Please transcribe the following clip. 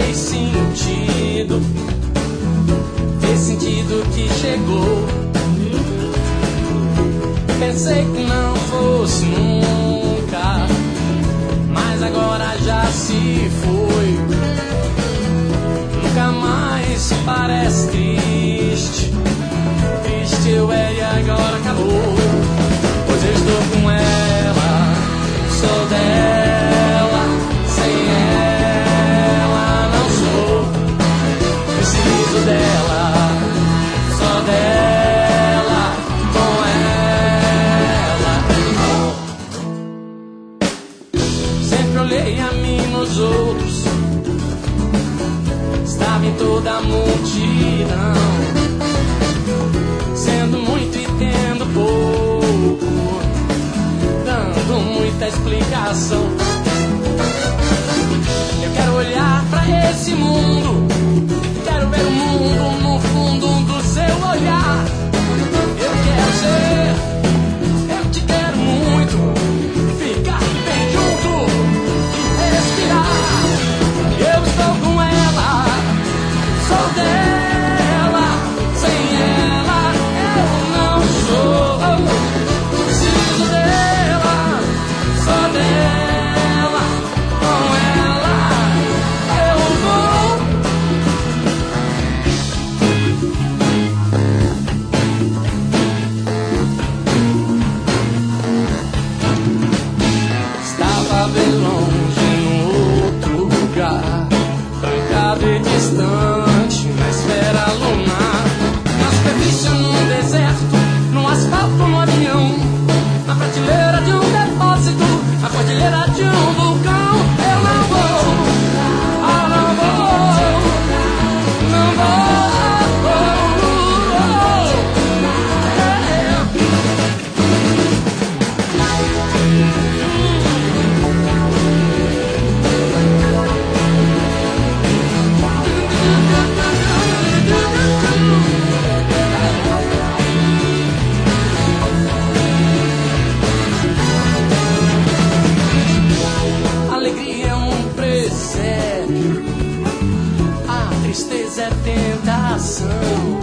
fez sentido que chegou. Pensei que não fosse nunca, mas agora já se foi. Nunca mais parece triste, triste eu era e agora acabou. Pois eu estou com ela, sou dela, sem ela não sou. Preciso dela, só dela, com ela. Sempre olhei a mim nos outros, estava em toda a multidão, sendo muito e tendo pouco, dando muita explicação. Eu quero olhar pra esse mundo, quero ver o mundo no fundo do seu olhar. Eu quero ser, eu te quero muito, ficar bem junto e respirar. Eu estou com ela, sou dela, sem ela eu não sou. Preciso dela, só dela, com ela eu vou. Estava bem longe num outro lugar, trancado e distante na esfera lunar, na superfície num deserto, no asfalto no avião, na prateleira de um depósito, na cordilheira de um vulcão. Eu não vou, não vou, não vou. Alegria é um presépio, a tristeza é tentação.